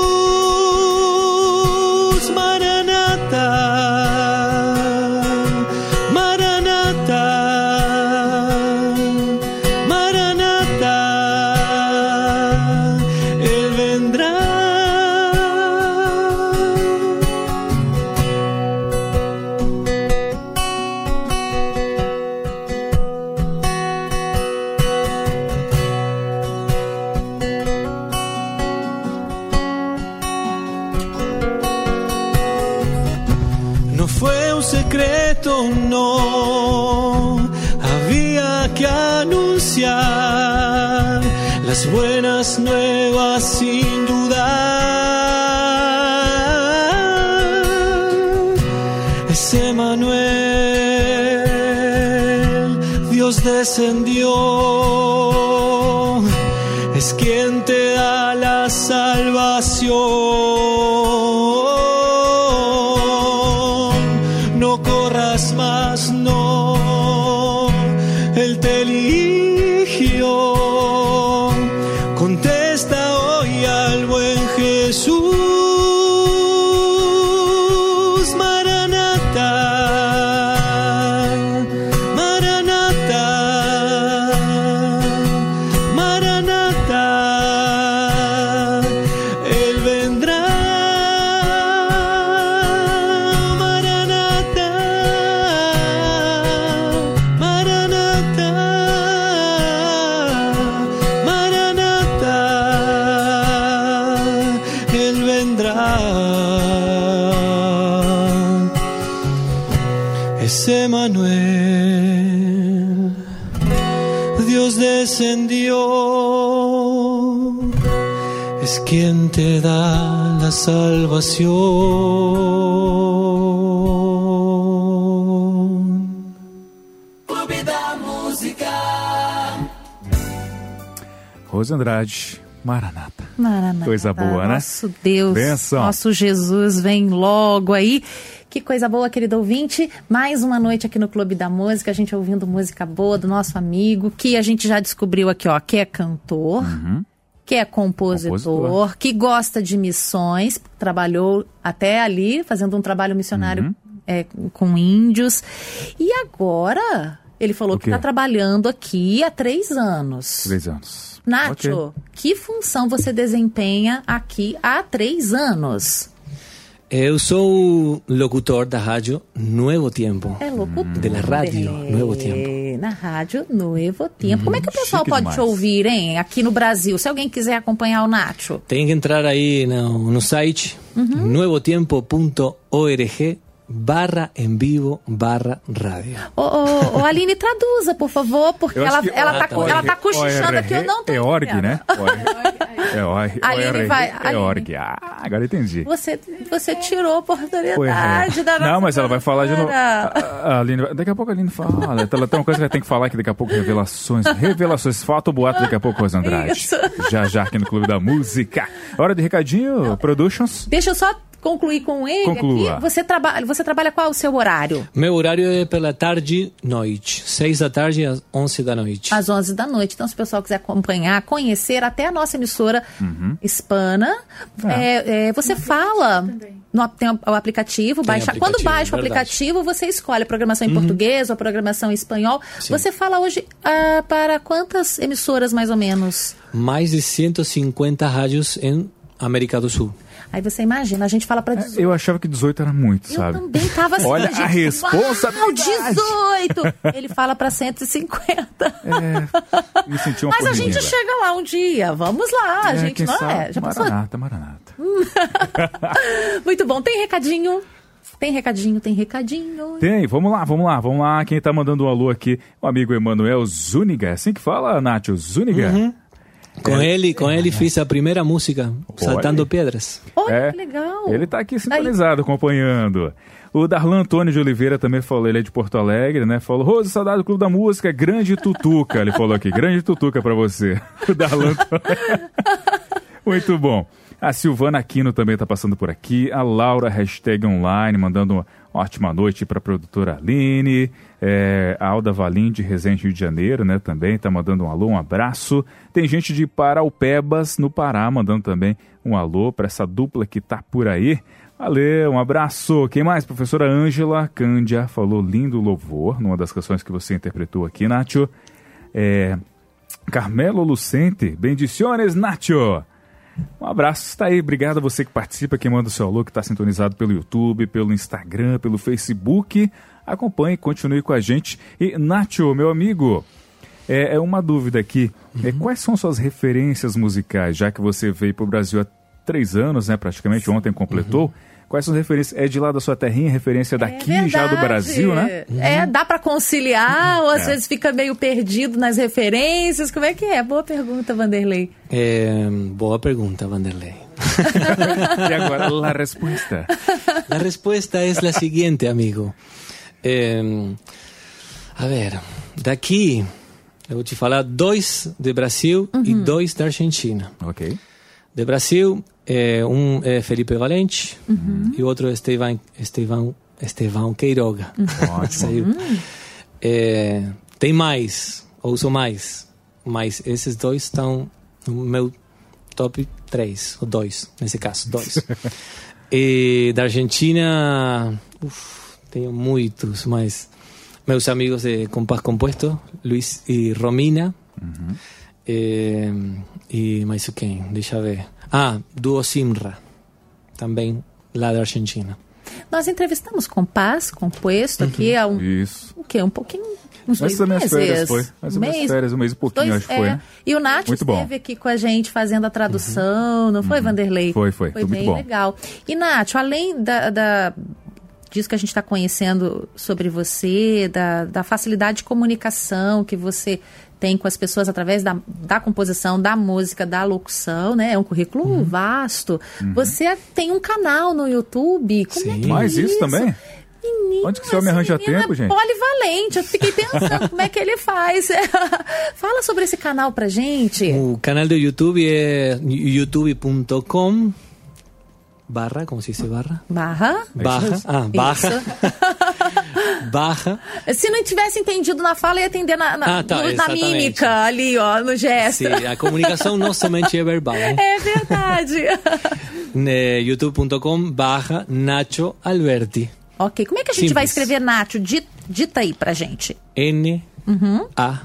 No, había que anunciar las buenas nuevas sin dudar. Es Emmanuel, Dios descendió, es quien te da la salvación. Más no, Él te eligió. Contesta hoy al buen Jesús. Maranata, Maranata, Maranata, Él vendrá. Emmanuel, Dios descendió, es quien te da la salvación. Rose Andrade, Maranata. Maranata. Coisa boa, né? Nosso Deus, Benção. Nosso Jesus vem logo aí. Que coisa boa, querido ouvinte. Mais uma noite aqui no Clube da Música, a gente ouvindo música boa do nosso amigo, que a gente já descobriu aqui, ó, que é cantor, uhum. que é compositor, compositor, que gosta de missões, trabalhou até ali, fazendo um trabalho missionário uhum. é, com índios. E agora, ele falou que está trabalhando aqui há três anos. Três anos. Nacho, okay. que função você desempenha aqui há três anos? Eu sou locutor da rádio Nuevo Tempo. É locutor. Da rádio é, Nuevo Tempo. Na rádio Nuevo Tempo. Hum, Como é que o pessoal pode demais. te ouvir, hein? Aqui no Brasil, se alguém quiser acompanhar o Nacho. Tem que entrar aí no, no site uhum. nuevotempo ponto org barra em vivo barra rádio. Ô, ô, ô, Aline, traduza, por favor, porque ela, ela, tá, tá ela tá cochichando aqui, eu não tô É org, né? É org. Aline vai... É org. Ah, agora entendi. Você, você tirou a oportunidade da nossa... Não, mas ela vai falar de novo. A, a Aline, daqui a pouco a Aline fala. Ela tem uma coisa que ela tem que falar que daqui a pouco revelações. Revelações. Falta o boato daqui a pouco, Rosa Andrade. Isso. Já, já aqui no Clube da Música. Hora de recadinho, não. Productions. Deixa eu só... concluir com ele Conclua. aqui. Você, traba você trabalha qual é o seu horário? Meu horário é pela tarde, noite. Seis da tarde às onze da noite. Às onze da noite. Então, se o pessoal quiser acompanhar, conhecer até a nossa emissora uhum. hispana, é. É, é, você fala... No, tem o aplicativo, baixa, aplicativo, quando baixa o verdade. aplicativo, você escolhe a programação em uhum. português ou a programação em espanhol. Sim. Você fala hoje uh, para quantas emissoras, mais ou menos? Mais de cento e cinquenta rádios em América do Sul. Aí você imagina, a gente fala para dezoito. Eu achava que dezoito era muito, eu sabe? Eu também tava assim. Olha gente, a responsabilidade. dezoito! Ele fala para cento e cinquenta. É, me senti uma Mas a gente chega lá um dia, vamos lá, a é, gente não sabe? é. Já Maranata, Maranata. Muito bom, tem recadinho? Tem recadinho, tem recadinho. Tem, vamos lá, vamos lá, vamos lá. Quem tá mandando um alô aqui, o amigo Emanuel Zúñiga. É assim que fala, Nacho? Zúñiga? Uhum. Com é. ele, com ele fiz a primeira música, Saltando Pedras. Olha, é, que legal. Ele tá aqui sintonizado, Aí. acompanhando. O Darlan Antônio de Oliveira também falou, ele é de Porto Alegre, né? Falou, Rose, saudade do Clube da Música, grande tutuca. Ele falou aqui, grande tutuca pra você. O Darlan Antônio. Muito bom. A Silvana Aquino também está passando por aqui. A Laura, hashtag online, mandando uma ótima noite para a produtora Aline. É, a Alda Valim, de Resende, Rio de Janeiro, né, também está mandando um alô, um abraço. Tem gente de Paraupebas, no Pará, mandando também um alô para essa dupla que está por aí. Valeu, um abraço. Quem mais? Professora Ângela Cândia falou lindo louvor, numa das canções que você interpretou aqui, Nacho. É, Carmelo Lucente, bendiciones, Nacho. Um abraço, está aí, obrigado a você que participa, quem manda o seu alô, que está sintonizado pelo YouTube, pelo Instagram, pelo Facebook. Acompanhe, continue com a gente. E, Nacho, meu amigo, é, é uma dúvida aqui. Uhum. É, quais são suas referências musicais, já que você veio para o Brasil há três anos, né, praticamente, ontem completou. Uhum. Quais são as referências? É de lá da sua terrinha, referência daqui, é já do Brasil, né? É, dá para conciliar, ou às é. vezes fica meio perdido nas referências. Como é que é? Boa pergunta, Vanderlei. É, boa pergunta, Vanderlei. E agora, a resposta? A resposta é a seguinte, amigo. É, a ver, daqui eu vou te falar dois de Brasil uhum. e dois da Argentina. Ok. De Brasil, é, um é Felipe Valente uhum. e o outro é Estevão, Estevão, Estevão Queiroga. Uhum. Ótimo. É, tem mais, ouço mais, mas esses dois estão no meu top três, ou dois, nesse caso, dois. E da Argentina, uf, tenho muitos, mas meus amigos de Compás Compuesto, Luiz e Romina. Uhum. É, e mais o quem? Deixa eu ver. Ah, Duo Simra, também lá da Argentina. Nós entrevistamos Compás Compuesto uhum. aqui há um, Isso. o quê? Um pouquinho, uns dois das minhas meses. Férias foi. Mas um mês, férias, um mês e pouquinho, dois, acho que foi. É. E o Nath muito esteve bom. aqui com a gente fazendo a tradução, uhum. não foi, uhum. Vanderlei? Foi, foi. Foi, foi bem muito bom. legal. E, Nath, além da... da disso que a gente está conhecendo sobre você, da, da facilidade de comunicação que você tem com as pessoas através da, da composição, da música, da locução, né? É um currículo uhum. vasto. Uhum. Você tem um canal no YouTube. Como Sim. é que Mais é isso, isso também? Menino, onde que esse homem arranja tempo, é gente? Polivalente. Eu fiquei pensando como é que ele faz. Fala sobre esse canal pra gente. O canal do YouTube é youtube ponto com barra, como se diz barra? Barra. Barra. Ah, barra. Barra. Se não tivesse entendido na fala, ia entender na, na, ah, tá, no, na mímica, ali, ó, no gesto. Sim, a comunicação não somente é verbal. Né? É verdade. youtube ponto com barra Nacho Alberti. Ok, como é que a gente Simples. vai escrever Nacho? Dita, dita aí pra gente. N Uhum. A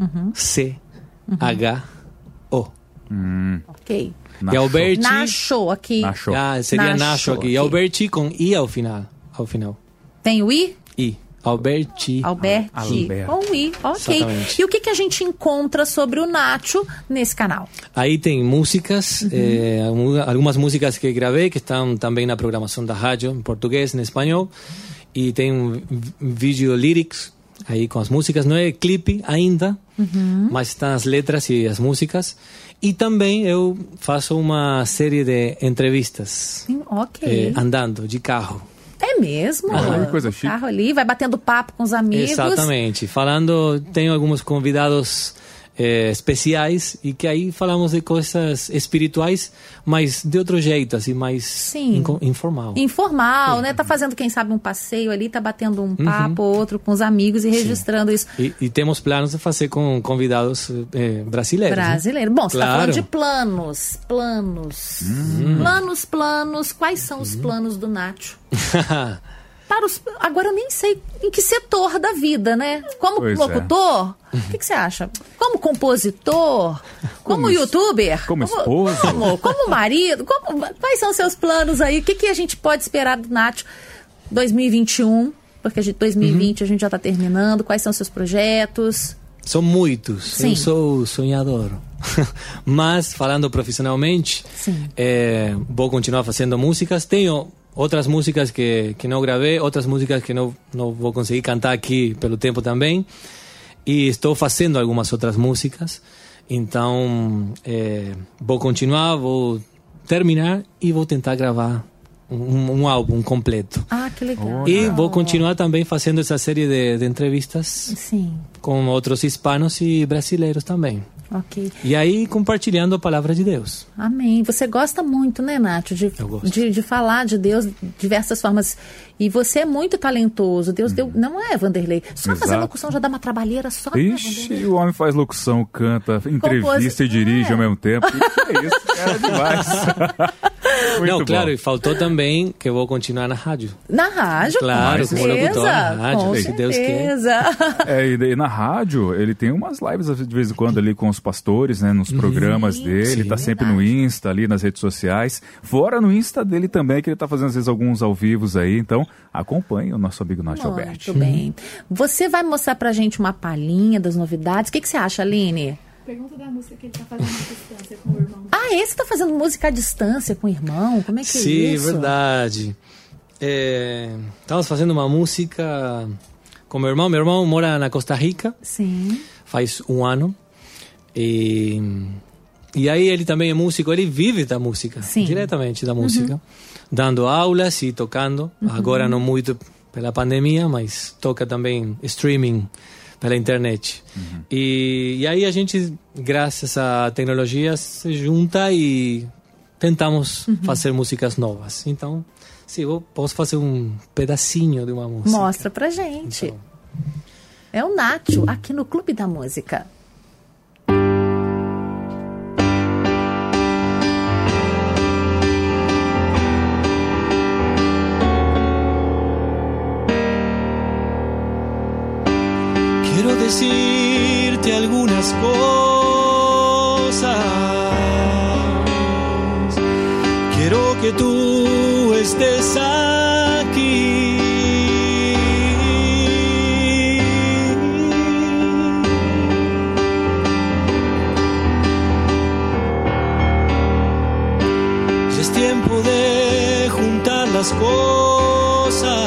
C H O. Hum. Ok. E Alberti... Nacho aqui. Nacho. Ah, seria Nacho, Nacho aqui. ok. E Alberti com I ao final. Ao final. Tem o I? I. Alberti. Alberti. Alberti. Com o I, ok. Exatamente. E o que, que a gente encontra sobre o Nacho nesse canal? Aí tem músicas, Uhum. eh, algumas músicas que gravei, que estão também na programação da rádio, em português, em espanhol. E tem um vídeo lyrics, aí com as músicas. Não é clipe ainda, Uhum. mas estão as letras e as músicas. E também eu faço uma série de entrevistas, Sim, ok. eh, andando de carro. É mesmo? Ah, que coisa O chique. carro ali, vai batendo papo com os amigos. Exatamente. Falando, tenho alguns convidados eh, especiais e que aí falamos de coisas espirituais, mas de outro jeito, assim, mais Sim. inco- informal. Informal, né? Tá fazendo, quem sabe, um passeio ali, tá batendo um papo ou outro com os amigos e registrando isso. E, e temos planos de fazer com convidados eh, brasileiros. né? Brasileiro. Bom, você tá Claro. falando de planos. Planos. Planos, planos. Quais são os planos do Nacho? Para os, agora eu nem sei em que setor da vida, né? Como Pois locutor, o que, que você acha? Como compositor? Como, Como es- youtuber? como esposo? Como, como marido? Como- quais são os seus planos aí? O que, que a gente pode esperar do Nacho dois mil e vinte e um? Porque a gente, dois mil e vinte a gente já está terminando. Quais são os seus projetos? São muitos. Sim. Eu sou sonhador. Mas, falando profissionalmente, Sim. eh, vou continuar fazendo músicas. Tenho outras músicas que, que não gravei, outras músicas que não, não vou conseguir cantar aqui pelo tempo também. E estou fazendo algumas outras músicas. Então, eh, vou continuar, vou terminar e vou tentar gravar um, um álbum completo. Ah, que legal. E vou continuar também fazendo essa série de, de entrevistas Sim, com outros hispanos e brasileiros também. ok. E aí compartilhando a palavra de Deus. Amém. Você gosta muito, né, Nacho, de, Eu gosto. de, de falar de Deus de diversas formas. E você é muito talentoso. Deus deu. Não é, Vanderlei? Só fazer Exato. locução já dá uma trabalheira só, né, Ixi, Vanderlei? o homem faz locução, canta, entrevista Compos- e dirige é. ao mesmo tempo. Que que é isso? Cara, é demais. Muito Não, bom. claro, e faltou também que eu vou continuar na rádio. Na rádio, Claro, com como certeza. locutor na rádio, com se Deus quer. certeza. É, e daí na rádio, ele tem umas lives de vez em quando ali com os pastores, né? Nos programas dele, sim, tá sempre no Insta, ali nas redes sociais. Fora no Insta dele também, que ele tá fazendo às vezes alguns ao vivos aí. Então, acompanhe o nosso amigo Nacho Alberti. Muito bem. Você vai mostrar pra gente uma palhinha das novidades. O que, que você acha, Aline? Pergunta da música que ele tá fazendo à distância com o irmão. Ah, esse tá fazendo música à distância com o irmão? Como é que Sim, é isso? verdade. É, estamos fazendo uma música com meu irmão. Meu irmão mora na Costa Rica, Sim. faz um ano. E, e aí ele também é músico, ele vive da música, Sim. diretamente da música. Dando aulas e tocando. Agora não muito pela pandemia, mas toca também streaming pela internet. E, e aí a gente, graças à tecnologia, se junta e tentamos fazer músicas novas. Então, sim, eu posso fazer um pedacinho de uma música. Mostra pra gente. Então. É o Nacho, aqui no Clube da Música. Quiero decirte algunas cosas. Quiero que tú estés aquí. Ya es tiempo de juntar las cosas.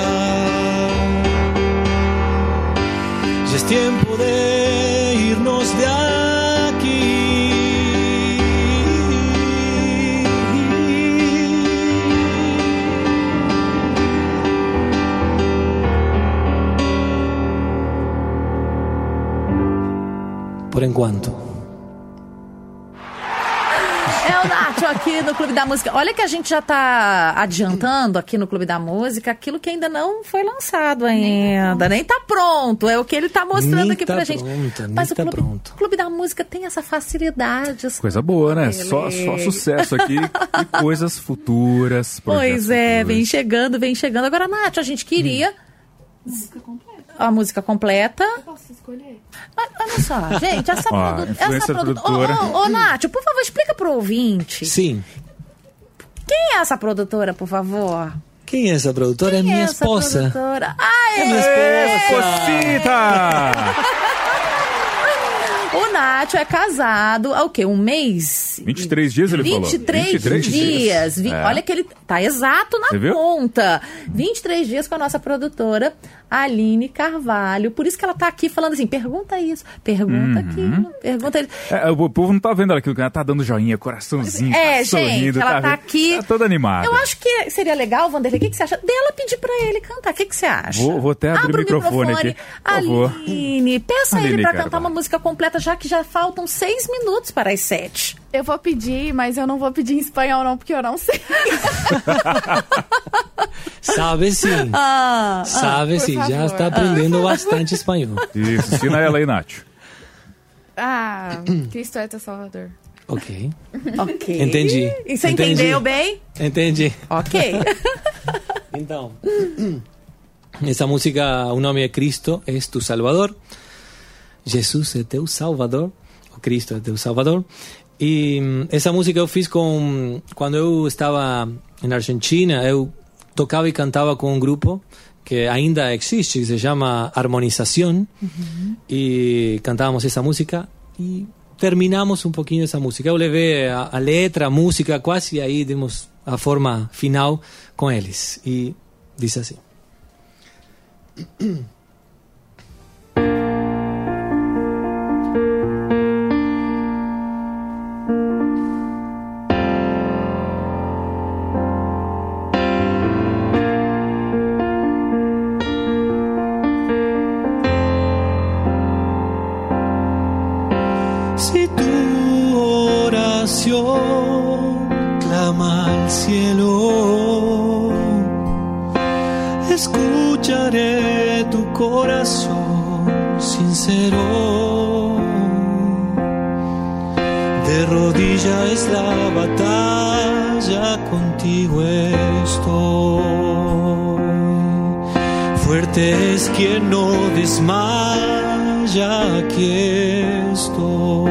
Ya es tiempo de irnos de aquí. por enquanto. É o Nacho aqui no Clube da Música. Olha que a gente já está adiantando aqui no Clube da Música aquilo que ainda não foi lançado ainda, nem está pronto. É o que ele está mostrando nem aqui tá pra gente. Pronto, Mas o tá Clube, pronto. Clube da Música tem essa facilidade. Coisa boa, né? Só, só sucesso aqui e coisas futuras. Pois é, futuros. vem chegando, vem chegando. Agora, Nath, a gente queria... Hum. Música completa. A música completa. Eu posso escolher? Mas, olha só, gente, essa, Ó, produ influencer essa produ produtora. Ô, ô, ô, Nath, por favor, explica pro ouvinte. Sim. Quem é essa produtora, por favor? Quem é essa produtora? Quem é minha é essa esposa. Produtora? Ah, é! É minha esposa. Cosita! O Nath é casado há o quê? Um mês? vinte e três dias ele vinte e três falou. vinte e três dias. Vi- É. Olha que ele tá exato na Você viu? conta. vinte e três dias com a nossa produtora, Aline Carvalho. Por isso que ela tá aqui falando assim, pergunta isso, pergunta Uhum. aquilo, pergunta isso. É, o povo não tá vendo aquilo que ela tá dando joinha, coraçãozinho, É, tá sorrindo, gente, ela tá vendo? aqui. Tá toda animada. Eu acho que seria legal, Vanderlei, o que, que você acha? Dela pedir pra ele cantar, o que, que você acha? Vou- vou até abrir Abre o microfone aqui, por favor. Aline, peça a ele Aline pra Carvalho. cantar uma música completa, já que já faltam seis minutos para as sete. Eu vou pedir, mas eu não vou pedir em espanhol não, porque eu não sei. Sabe sim. Ah, Sabe por sim. Já favor. está aprendendo bastante espanhol. Isso, ensina ela aí, Nath. Ah, Cristo é teu Salvador. Ok. ok. Entendi. E você Entendi. entendeu bem? Entendi. Ok. Então, essa música, o nome é Cristo é tu Salvador. Jesus é teu Salvador. O Cristo é teu Salvador. E hum, essa música eu fiz com... Quando eu estava na Argentina, eu tocava e cantava com um grupo que ainda existe, que se chama Harmonización. Uhum. E cantávamos essa música e terminamos um pouquinho essa música. Eu levei a, a letra, a música, quase, e aí demos a forma final com eles. E diz assim. Si tu oración clama al cielo, escucharé tu corazón sincero. De rodilla es la batalla, contigo estoy. Fuerte es quien no desmaya, aquí estoy.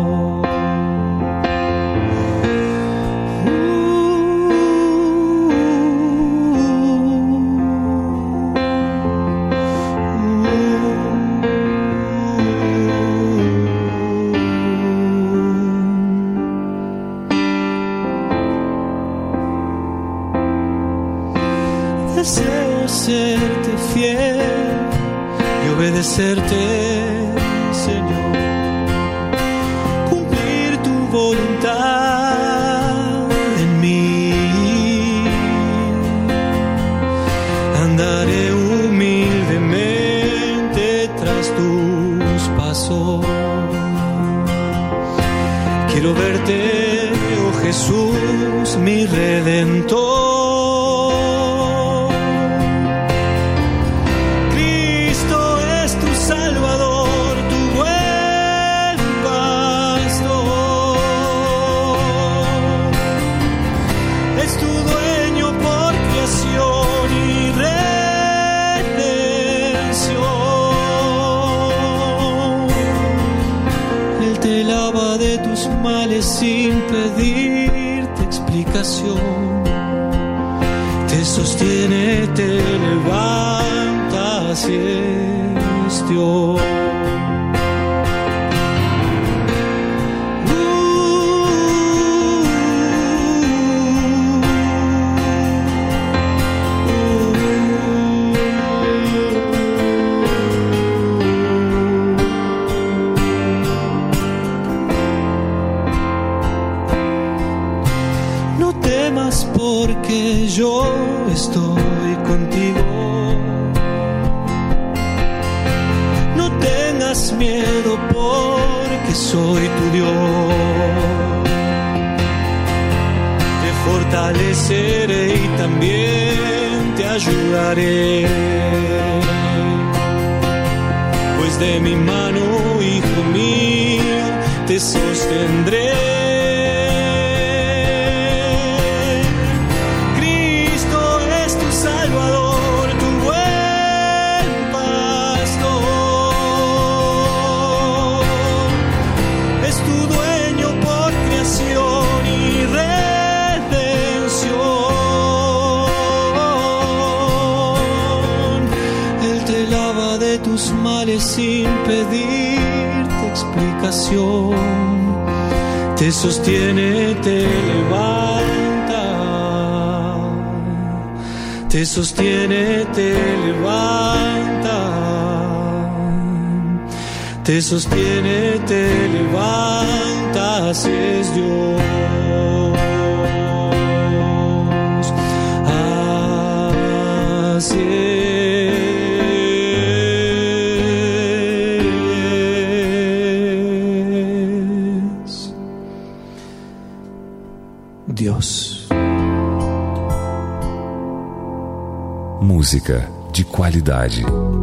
Deseo serte fiel y obedecerte, Señor, cumplir tu voluntad en mí. Andaré humildemente tras tus pasos. Quiero verte, oh Jesús, mi Redentor. Salvador, tu buen pastor, es tu dueño por creación y redención. Él te lava de tus males sin pedirte explicación, te sostiene, te levanta siempre. Dios. No temas porque yo estoy contigo. No tengas miedo porque soy tu Dios. Te fortaleceré y también te ayudaré. Pues de mi mano, hijo mío, te sostendré. Cristo es tu Salvador, tu buen pastor. Es tu dueño por creación y redención. Él te lava de tus males sin pedirte explicación. Te sostiene, te levanta. Te sostiene, te levanta. Te sostiene, te levanta. Así es Dios. Así es. Deus. Música de qualidade.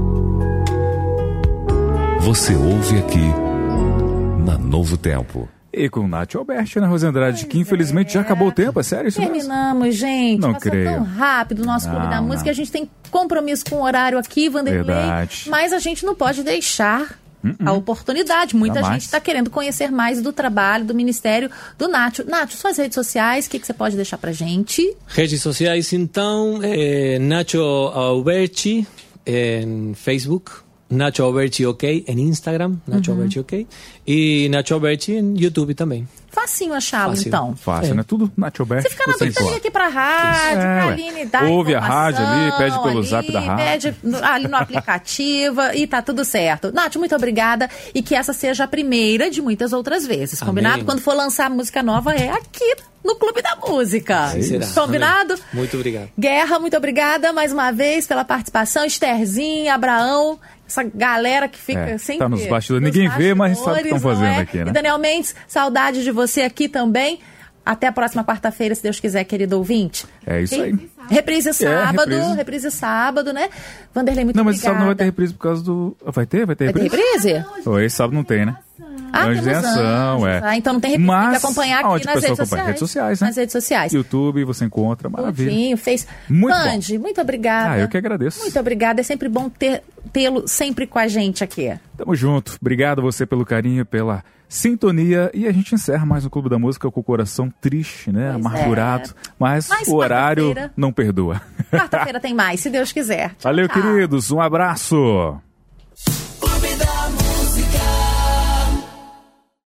Você ouve aqui na Novo Tempo. E com o Nath Alberti, né, Rose Andrade, pois que infelizmente é. já acabou o tempo, é sério isso mesmo? Terminamos, gente. Não Passou creio. tão rápido o nosso não, Clube da não. Música. A gente tem compromisso com o horário aqui, Vanderlei. Verdade. Mas a gente não pode deixar a oportunidade. Muita Jamais. gente está querendo conhecer mais do trabalho do Ministério do Nacho. Nacho, suas redes sociais, o que, que você pode deixar pra gente? Redes sociais, então, é Nacho Alberti em Facebook, Nacho Alberti OK em Instagram, Nacho Uhum. Alberti OK, e Nacho Alberti em YouTube também. Facinho achá-lo, Fácil. então. Fácil, É. né? Tudo Nath Alberti. Você fica na você dúvida, encontra. liga aqui pra rádio, É, pra ué. Aline dar Ouve a rádio ali, informação pede pelo ali, zap da rádio. Pede no- ali no aplicativo e tá tudo certo. Nath, muito obrigada e que essa seja a primeira de muitas outras vezes, Amém. combinado? Quando for lançar música nova é aqui no Clube da Música. Aí será. Combinado? Amém. Muito obrigado. Guerra, muito obrigada mais uma vez pela participação. Estherzinha, Abraão, essa galera que fica É, sempre tá nos bastidores. Ninguém vê, mas sabe o que tão bastidores, fazendo não é? aqui, né? E Daniel Mendes, saudade de você aqui também. Até a próxima quarta-feira, se Deus quiser, querido ouvinte. É isso aí. Reprise sábado, reprise. reprise sábado, né? Vanderlei, muito Não, mas esse obrigada. sábado não vai ter reprise por causa do... Vai ter? Vai ter Vai ter reprise? reprise? Oi, esse sábado não tem, né? Ah, Anjos em temos Ação, anjos. é. Ah, então não tem reprise, Mas, tem que acompanhar aqui aonde nas o pessoal redes acompanha? sociais. Redes sociais, né? Nas redes sociais. YouTube, você encontra, maravilha. Tudinho, fez. Muito Andy, muito obrigada. Ah, eu que agradeço. Muito obrigada, é sempre bom ter, tê-lo sempre com a gente aqui. Tamo junto. Obrigado a você pelo carinho, pela sintonia. E a gente encerra mais um Clube da Música com o coração triste, né? Pois Amargurado. Mas, Mas o horário quarta-feira- não perdoa. Quarta-feira tem mais, se Deus quiser. Tchau, Valeu, tchau. queridos. Um abraço.